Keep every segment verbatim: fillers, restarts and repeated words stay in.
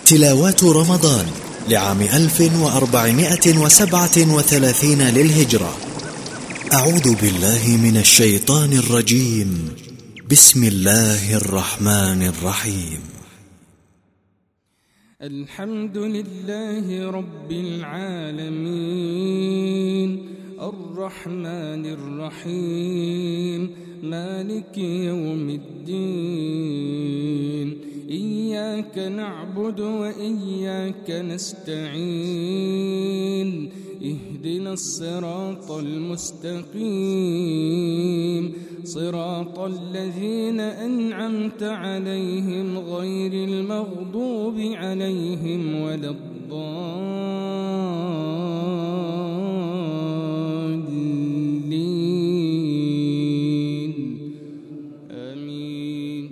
تلاوات رمضان لعام ألف وأربعمائة وسبعة وثلاثين للهجرة. أعوذ بالله من الشيطان الرجيم. بسم الله الرحمن الرحيم. الحمد لله رب العالمين الرحمن الرحيم مالك يوم الدين. إياك نعبد وإياك نستعين. اهدنا الصراط المستقيم صراط الذين أنعمت عليهم غير المغضوب عليهم ولا الضالين. آمين.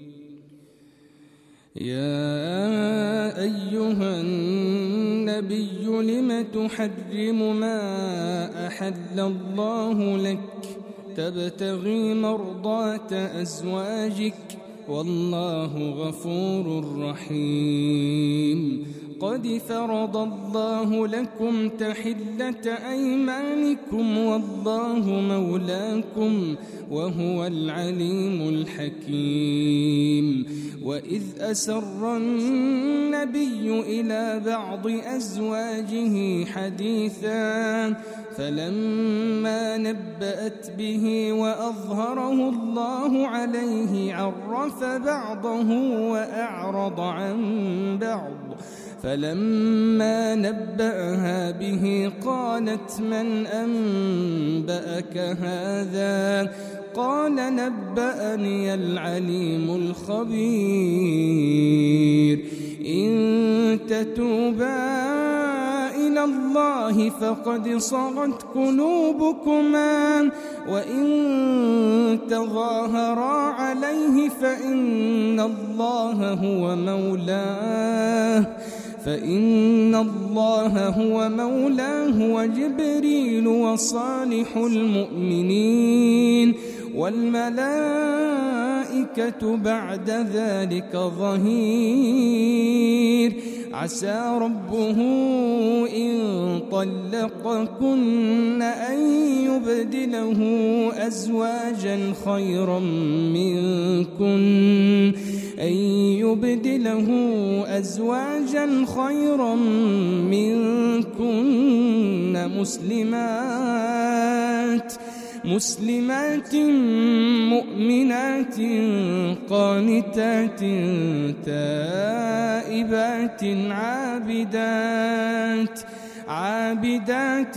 يا أيها النبي لم تحرم ما أحل الله لك تبتغي مرضات أزواجك والله غفور رحيم. قد فرض الله لكم تحلة أيمانكم والله مولاكم وهو العليم الحكيم. وإذ أسر النبي إلى بعض أزواجه حديثا فلما نبأت به وأظهره الله عليه عرف بعضه وأعرض عن بعض. فلما نبأها به قالت من أنبأك هذا؟ قال نبأني العليم الخبير. إن تتوبا إلى الله فقد صغت قلوبكما وإن تظاهرا عليه فإن الله هو مولاه فإن الله هو مولاه وجبريل وصالح المؤمنين والملائكة بعد ذلك ظهير. عسى ربه إن طلقكن أن يبدله أزواجا خيرا منكن أن يبدله أزواجا خيرا منكن مسلمات مسلمات مؤمنات قانتات تائبات عابدات عابدات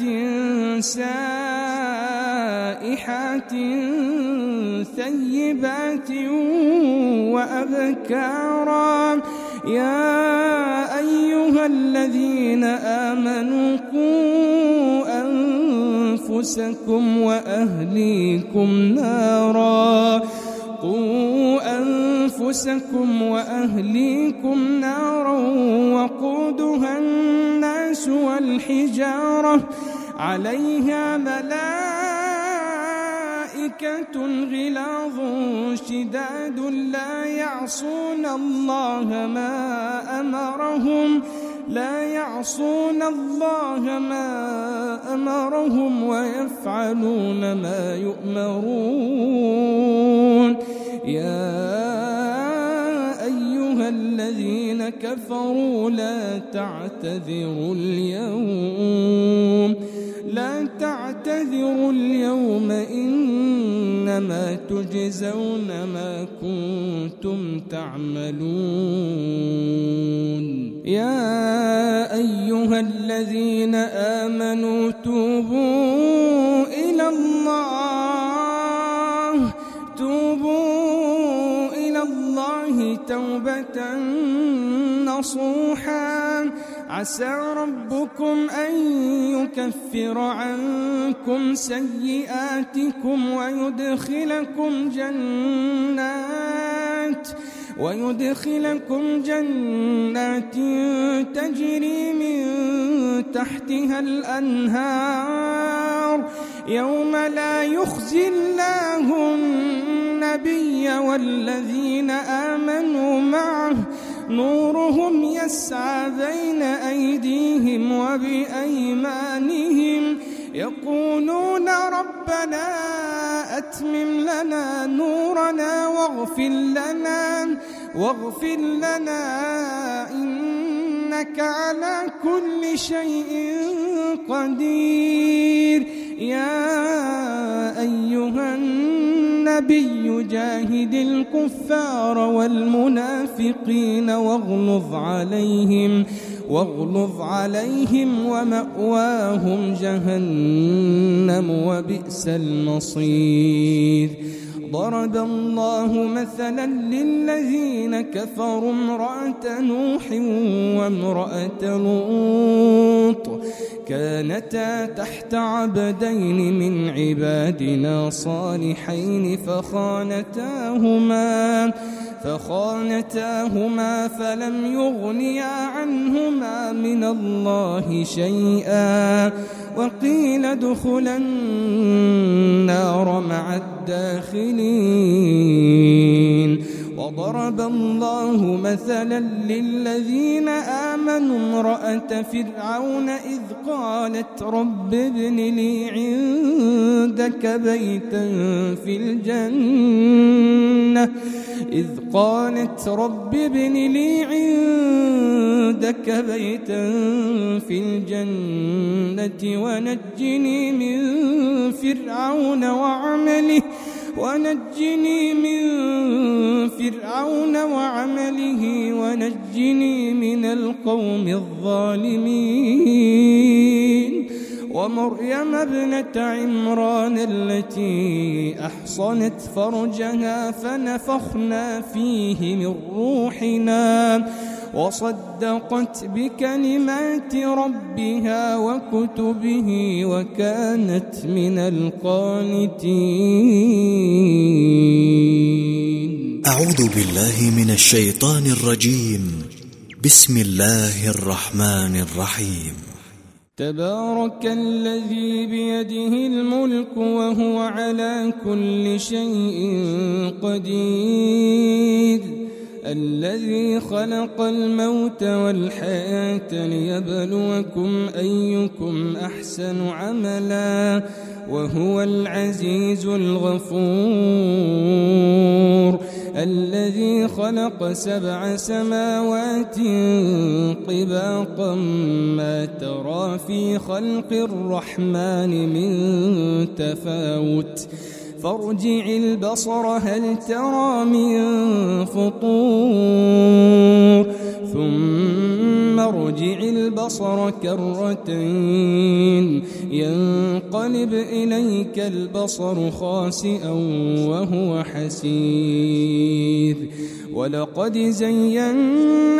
سائحات ثيبات وأبكارا. يا أيها الذين آمنوا قوا أنفسكم وأهليكم نارا قوا أنفسكم وأهليكم نارا وقودها الناس والحجارة عليها ملائكة غلاظ شداد لا يعصون الله ما أمرهم لا يعصون الله ما أمرهم ويفعلون ما يؤمرون. يا أيها الذين كفروا لا تعتذروا اليوم لا تعتذروا اليوم إنما تجزون ما كنتم تعملون. يا أيها الذين آمنوا توبوا إلى الله توبوا إلى الله توبة نصوحا. عسى ربكم أن يكفر عنكم سيئاتكم ويدخلكم جنات ويدخلكم جنات تجري من تحتها الأنهار يوم لا يخزي الله النبي والذين آمنوا معه نورهم يسعى بين أيديهم وبأيمانهم يقولون ربنا أتمم لنا نورنا واغفر لنا واغفر لنا إنك على كل شيء قدير. يا أيها النبي جاهد الكفار والمنافقين واغلظ عليهم واغلظ عليهم ومأواهم جهنم وبئس المصير. ضرب الله مثلا للذين كفروا امرأة نوح وامرأة لوط كانتا تحت عبدين من عبادنا صالحين فخانتاهما فخانتاهما فلم يغنيا عنهما من الله شيئا وقيل ادخلا النار مع الداخلين. وضرب الله مثلا للذين آمنوا امرأة فرعون إذ قالت رب ابن لي عندك بيتا في الجنة إذ قالت رب ابن لي عندك بيتا في الجنة ونجني من فرعون وعمله ونجني من فرعون وعمله ونجني من القوم الظالمين. ومريم ابنة عمران التي أحصنت فرجها فنفخنا فيه من روحنا وصدقت بكلمات ربها وكتبه وكانت من القانتين. أعوذ بالله من الشيطان الرجيم. بسم الله الرحمن الرحيم. تبارك الذي بيده الملك وهو على كل شيء قدير الذي خلق الموت والحياة ليبلوكم أيكم أحسن عملا وهو العزيز الغفور الذي خلق سبع سماوات طباقا ما ترى في خلق الرحمن من تفاوت فارجع البصر هل ترى من فطور ثم ارجع البصر كرتين ينقلب إليك البصر خاسئا وهو حسير. ولقد زينا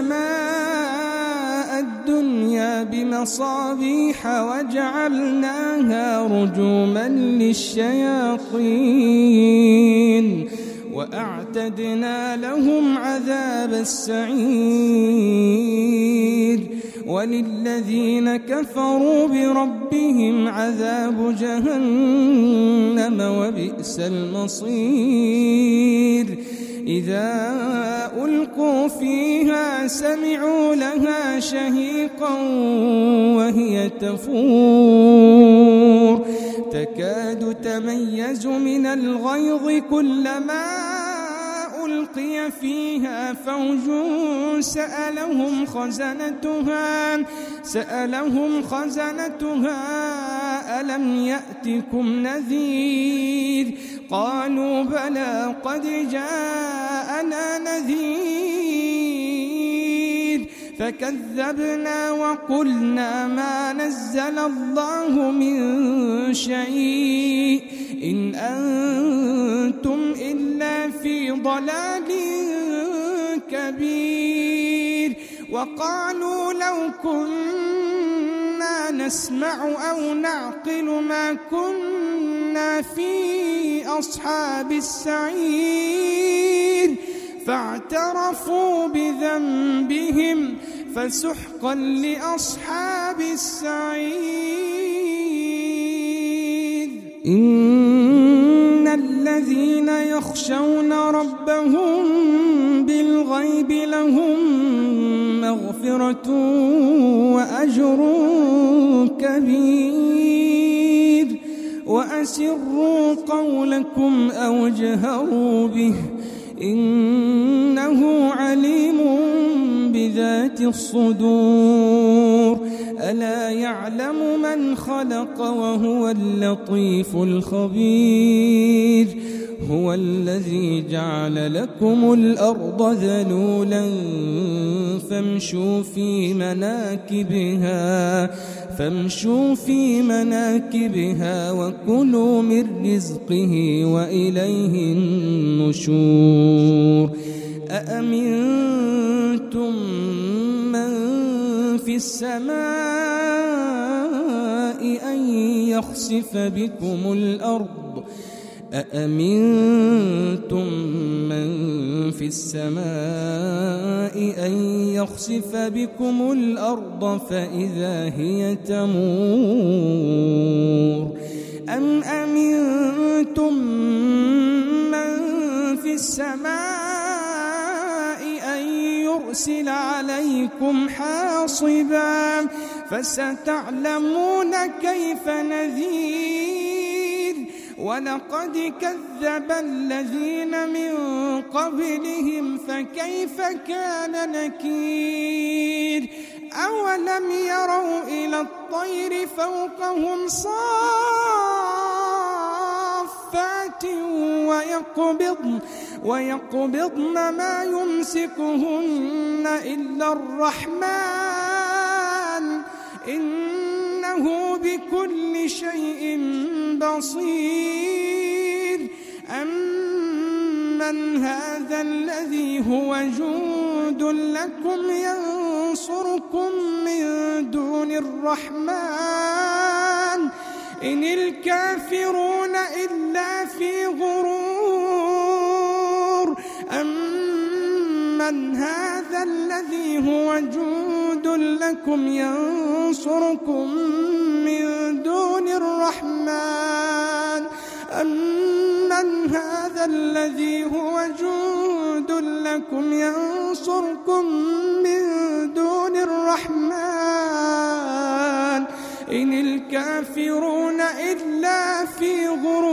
السماء الدنيا بمصابيح وجعلناها رجوما للشياطين وأعتدنا لهم عذاب السعير. وللذين كفروا بربهم عذاب جهنم وبئس المصير. إذا ألقوا فيها سمعوا لها شهيقا وهي تفور تكاد تميز من الغيظ كلما ألقي فيها فوج سألهم خزنتها سألهم خزنتها ألم يأتكم نذير قالوا بلى قد جاءنا نذير فكذبنا وقلنا ما نزل الله من شيء إن أنتم إلا في ضلال كبير. وقالوا لو كنا نسمع أو نعقل ما كنا في أصحاب السعير فاعترفوا بذنبهم فسحقا لأصحاب السعير. إن الذين يخشون ربهم بالغيب لهم مغفرة وأجر كبير وأسروا قولكم أو اجهروا به إنه عليم بذات الصدور ألا يعلم من خلق وهو اللطيف الخبير هو الذي جعل لكم الأرض ذلولا فامشوا في مناكبها فامشوا في مناكبها وكلوا من رزقه وإليه النشور أأمنتم من في السماء أن يخسف بكم الأرض أأمنتم من في السماء أن يخسف بكم الأرض فإذا هي تمور أم أمنتم من في السماء أن يرسل عليكم حاصبا فستعلمون كيف نذير ولقد كذب الذين من قبلهم فكيف كان نكير أولم يروا إلى الطير فوقهم صافات ويقبضن ويقبضن ما يمسكهن إلا الرحمن إنه بكل شيء بصير أمن هذا الذي هو جند لكم ينصركم من دون الرحمن إن الكافرون إلا في غرور أمن هذا الذي هو جند لكم ينصركم من دون الرحمن أمن هذا الذي هو جند لكم ينصركم من دون الرحمن إن الكافرون إلا في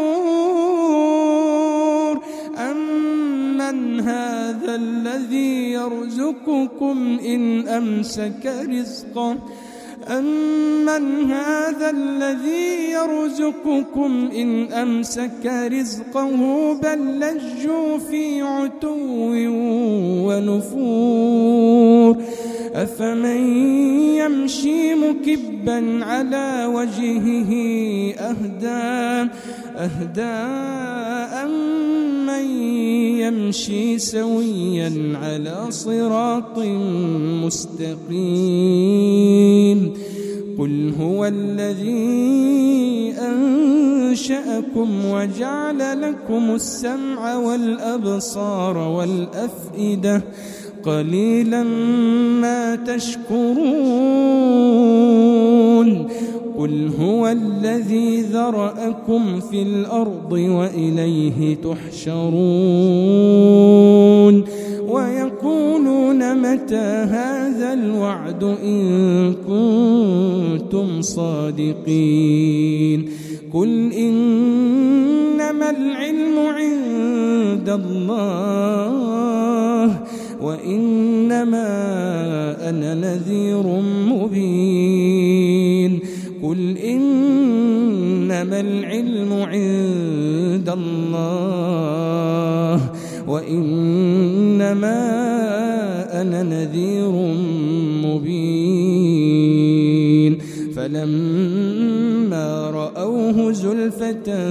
غرور أمن هذا الذي يرزقكم إن أمسك رزقه أمن هذا الذي يرزقكم إن أمسك رزقه بل لجوا في عتو ونفور أفمن يمشي مكبا على وجهه أهدى أهدى أمن يمشي سويا على صراط مستقيم قل هو الذي أنشأكم وجعل لكم السمع والأبصار والأفئدة قليلا ما تشكرون قل هو الذي ذرأكم في الأرض وإليه تحشرون ويقولون متى هذا الوعد إن كنتم صادقين قل إنما العلم عند الله وإنما أنا نذير مبين قل إنما العلم عند الله وإنما أنا نذير مبين فلما رأوه زلفة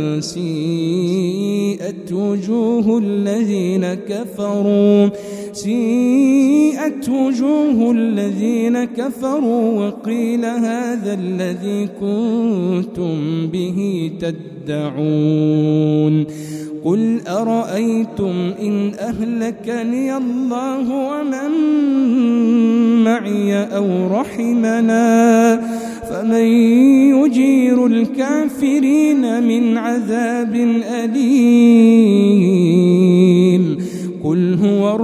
سيئت وجوه الذين كفروا سيئت وجوه الذين كفروا وقيل هذا الذي كنتم به تدعون قل أرأيتم إن أهلكني الله ومن معي أو رحمنا فمن يجير الكافرين من عذاب أليم قل قل هو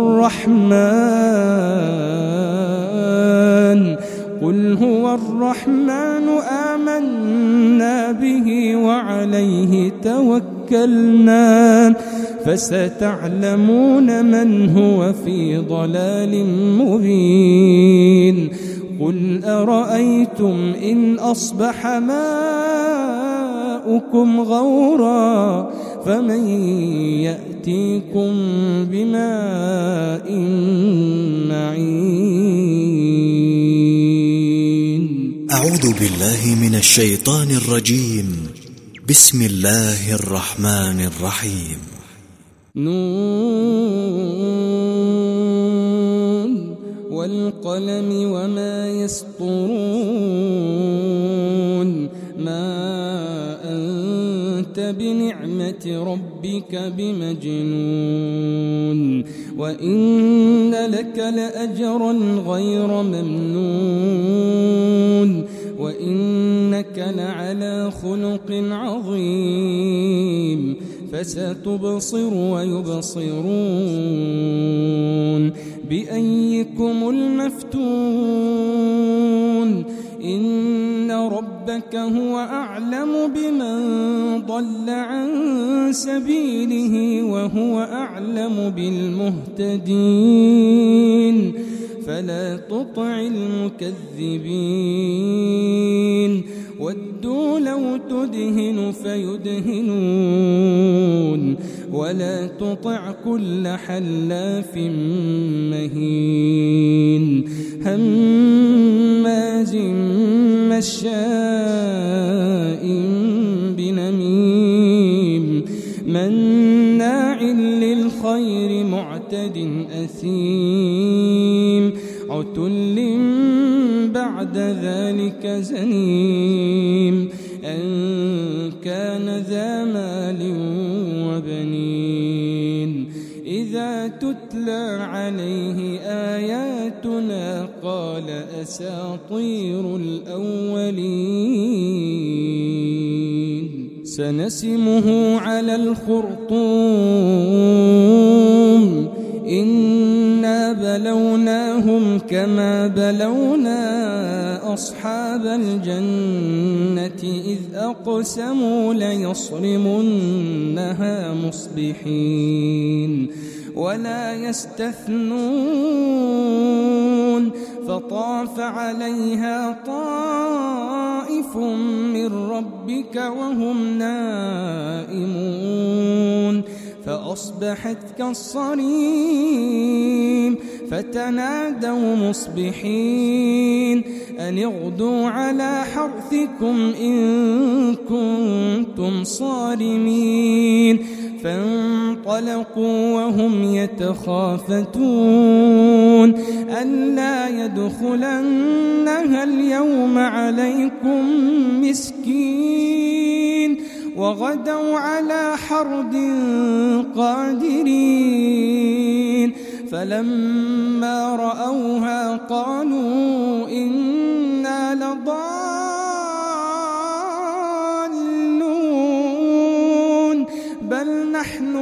الرحمن قل هو الرحمن آمنا به وعليه توكلنا فستعلمون من هو في ضلال مبين قل أرأيتم إن أصبح ماؤكم غورا فمن يأتيكم بماء معين. أعوذ بالله من الشيطان الرجيم. بسم الله الرحمن الرحيم. نون والقلم وما يسطرون ما أنت بنعمة ربك بمجنون وإن لك لأجرا غير ممنون وإنك لعلى خلق عظيم فستبصر ويبصرون بأيكم المفتون إن ربك هو أعلم بمن ضل عن سبيله وهو أعلم بالمهتدين فلا تطع المكذبين ودوا لو تدهن فيدهنون ولا تطع كل حلاف مهين هماز مشاء بنميم مناع للخير معتد أثيم عتل بعد ذلك زنيم أن كان ذا مال وبنين إذا تتلى عليه آياتنا قال أساطير الأولين سنسمه على الخرطوم إنا بلوناهم كما بلونا أصحاب الجنة إذ أقسموا ليصرمنها مصبحين ولا يستثنون فطاف عليها طائف من ربك وهم نائمون فأصبحت كالصريم فتنادوا مصبحين أن اغدوا على حرثكم إن كنتم صارمين فانطلقوا وهم يتخافتون ألا يدخلنها اليوم عليكم مسكين وغدوا على حرد قادرين فلما رأوها قالوا إنا لضالون بل نحن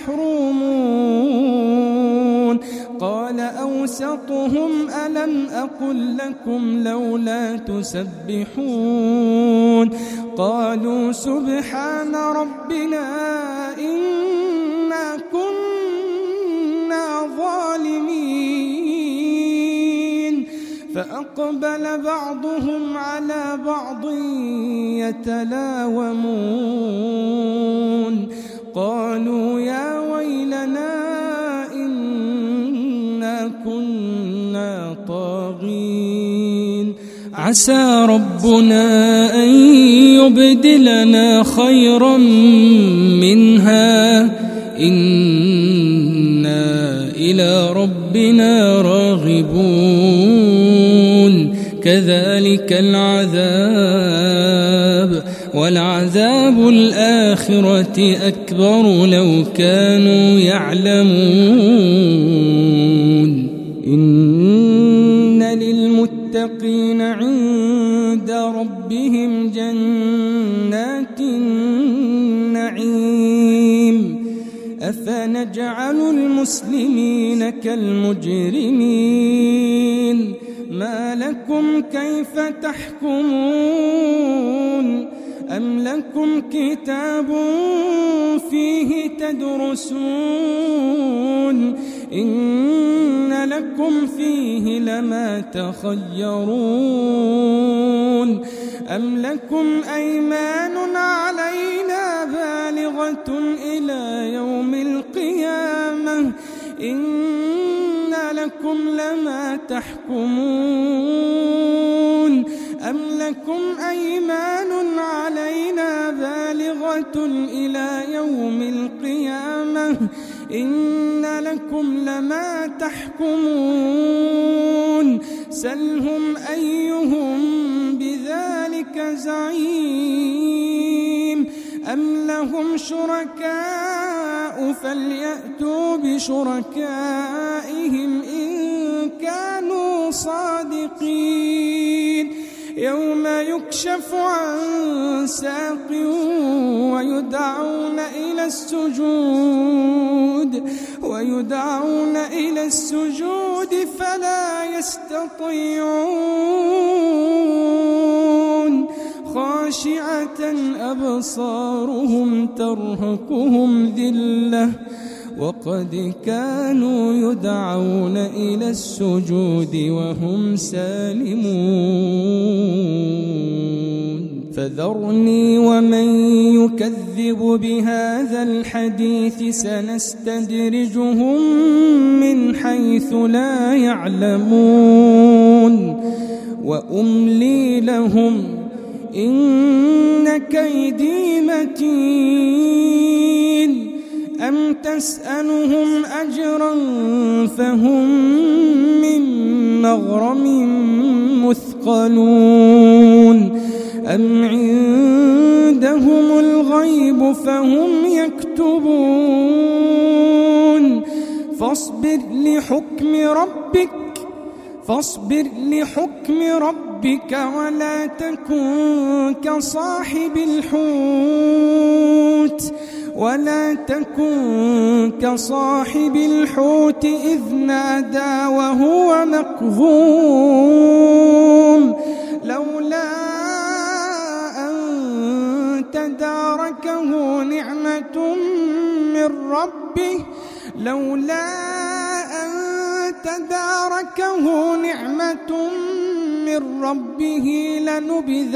محرومون قال أوسطهم ألم أقل لكم لولا تسبحون قالوا سبحان ربنا إنا كنا ظالمين فأقبل بعضهم على بعض يتلاومون قالوا يا ويلنا إنا كنا طاغين عسى ربنا أن يبدلنا خيرا منها إنا إلى ربنا راغبون كذلك العذاب ولعذاب الآخرة أكبر لو كانوا يعلمون إن للمتقين عند ربهم جنات النعيم أفنجعل أفنجعل المسلمين كالمجرمين ما لكم كيف تحكمون أم لكم كتاب فيه تدرسون إن لكم فيه لما تخيرون أم لكم أيمان علينا بالغة إلى يوم القيامة إن لكم لما تحكمون أم لكم أيمان علينا بالغة إلى يوم القيامة إن لكم لما تحكمون سلهم أيهم بذلك زعيم أم لهم شركاء فليأتوا بشركائهم إن كانوا صادقين يوم يكشف عن ساق ويدعون إلى السجود ويدعون إلى السجود فلا يستطيعون خاشعة أبصارهم ترهقهم ذلة وقد كانوا يدعون إلى السجود وهم سالمون فذرني ومن يكذب بهذا الحديث سنستدرجهم من حيث لا يعلمون وأملي لهم إن كيدي متين أم تسألهم أجرا فهم من مغرم مثقلون أم عندهم الغيب فهم يكتبون فاصبر لحكم ربك فاصبر لحكم ربك ولا تكن كصاحب الحوت ولا تكن كصاحب الحوت إذ نادى وهو مكظوم لولا أن تداركه نعمة من ربه لولا أن تداركه نعمة من ربه لنبذ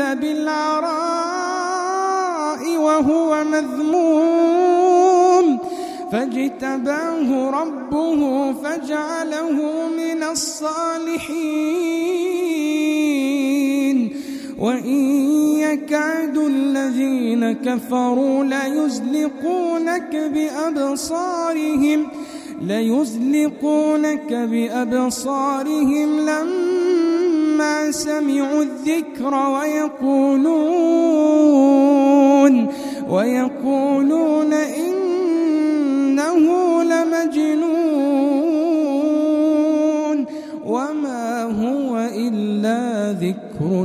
بالعراء وهو مذموم فاجتباه ربه فجعله من الصالحين وإن يكاد الذين كفروا ليزلقونك بأبصارهم ليزلقونك بأبصارهم لما سمعوا الذكر ويقولون ويقولون إنه لمجنون وما هو إلا ذكر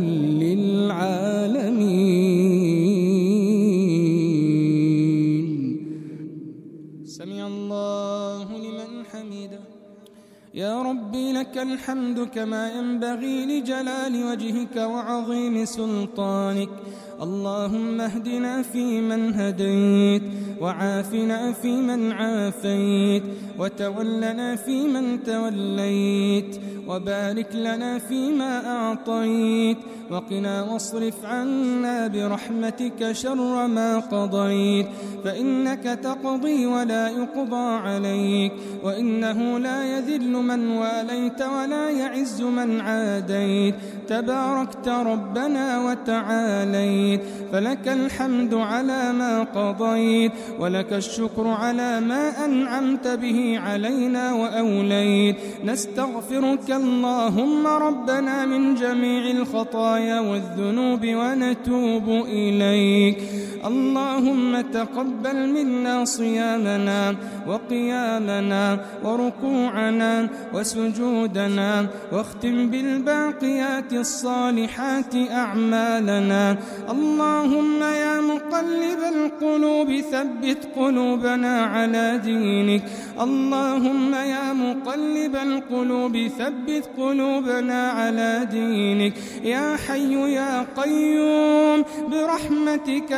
للعالمين سمع الله لمن حمده يا ربي لك الحمد كما ينبغي لجلال وجهك وعظيم سلطانك اللهم اهدنا فيمن هديت وعافنا فيمن عافيت وتولنا فيمن توليت وبارك لنا فيما أعطيت وقنا واصرف عنا برحمتك شر ما قضيت فإنك تقضي ولا يقضى عليك وإنه لا يذل من واليت ولا يعز من عاديت تباركت ربنا وتعاليت فلك الحمد على ما قضيت ولك الشكر على ما أنعمت به علينا وأوليت نستغفرك اللهم ربنا من جميع الخطايا والذنوب ونتوب إليك. اللهم تقبل منا صيامنا وقيامنا وركوعنا وسجودنا، واختم بالباقيات الصالحات أعمالنا. اللهم يا مقلب القلوب ثبت قلوبنا على دينك. اللهم يا مقلب القلوب ثبت قلوبنا على دينك. يا حي يا قيوم برحمتك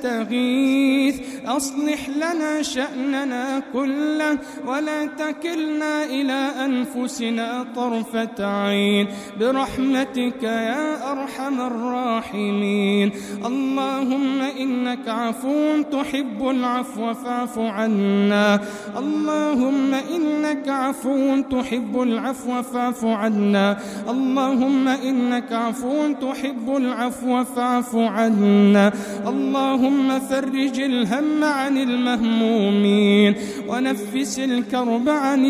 نستغيث، أصلح لنا شأننا كله ولا تكلنا إلى أنفسنا طرفة عين برحمتك يا أرحم الراحمين. اللهم إنك عفو تحب العفو فاعف عنا. اللهم إنك عفو تحب العفو فاعف عنا. اللهم إنك عفو تحب العفو فاعف عنا. اللهم فرج الهم عن المهمومين ونفس الكرب عن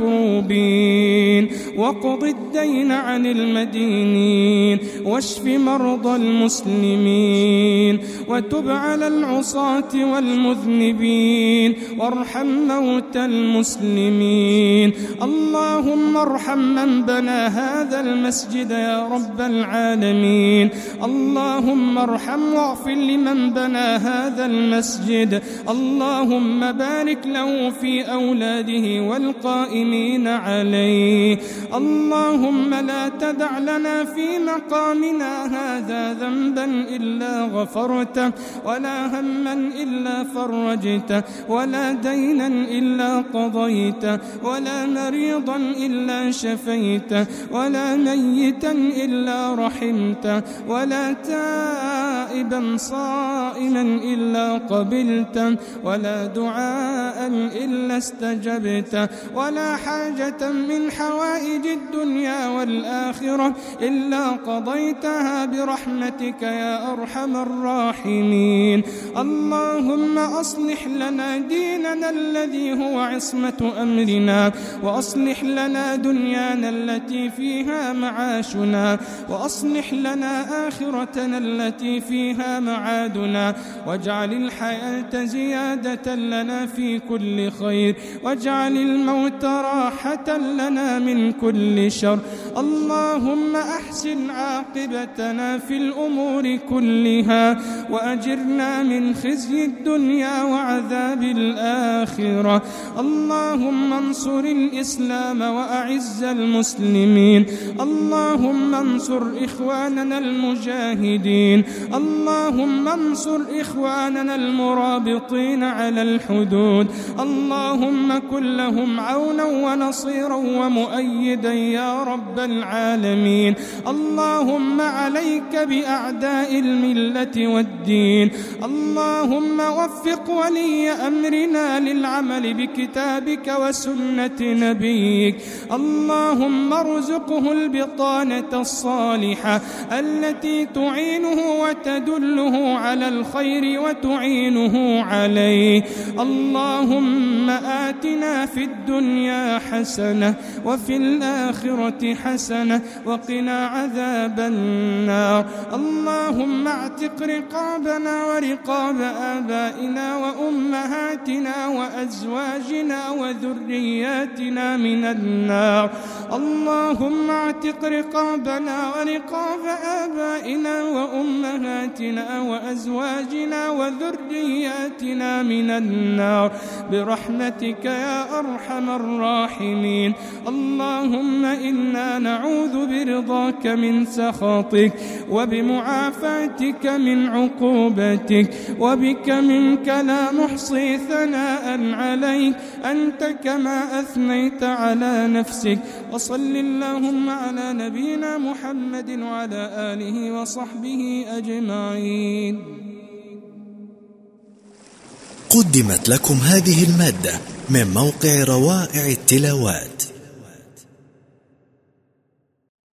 المكروبين وقض الدين عن المدينين واشف مرضى المسلمين وتب على العصاة والمذنبين وارحم موتى المسلمين. اللهم ارحم من بنى هذا المسجد يا رب العالمين. اللهم ارحم واغفر لمن بنى هذا المسجد. اللهم بارك له في أولاده والقائمين عليه. اللهم لا تدع لنا في مقامنا هذا ذنبا إلا غفرته، ولا هما إلا فرجته، ولا دينا إلا قضيته، ولا مريضا إلا شفيته، ولا ميتا إلا رحمته، ولا تائبا صائما إلا قبلته، ولا دعاء إلا استجبته، ولا حاجة من حوائج الدنيا والآخرة إلا قضيتها برحمتك يا أرحم الراحمين. اللهم أصلح لنا ديننا الذي هو عصمة أمرنا، وأصلح لنا دنيانا التي فيها معاشنا، وأصلح لنا آخرتنا التي فيها معادنا، واجعل الحياة زيادة لنا في كل خير، واجعل الموت راحة لنا من كل شر. اللهم أحسن عاقبتنا في الأمور كلها، وأجرنا من خزي الدنيا وعذاب الآخرة. اللهم انصر الإسلام وأعز المسلمين. اللهم انصر إخواننا المجاهدين. اللهم انصر إخواننا المرابطين على الحدود. اللهم كن لهم عونا ونصيرا ومؤيدا يا رب العالمين. اللهم عليك بأعداء الملة والدين. اللهم وفق ولي أمرنا للعمل بكتابك وسنة نبيك. اللهم ارزقه البطانة الصالحة التي تعينه وتدله على الخير وتعينه عليه. اللهم آتنا في الدنيا حسنة وفي الآخرة حسنة وقنا عذاب النار. اللهم اعتق رقابنا ورقاب آبائنا وأمهاتنا وأزواجنا وذرياتنا من النار. اللهم اعتق رقابنا ورقاب آبائنا وأمهاتنا وأزواجنا وذرياتنا من النار برحمتك يا أرحم الراحمين. اللهم إنا نعوذ برضاك من سخطك، وبمعافاتك من عقوبتك، وبك منك لا نحصي ثناء عليك أنت كما أثنيت على نفسك. وصل اللهم على نبينا محمد وعلى آله وصحبه أجمعين. قدمت لكم هذه المادة من موقع روائع التلاوات.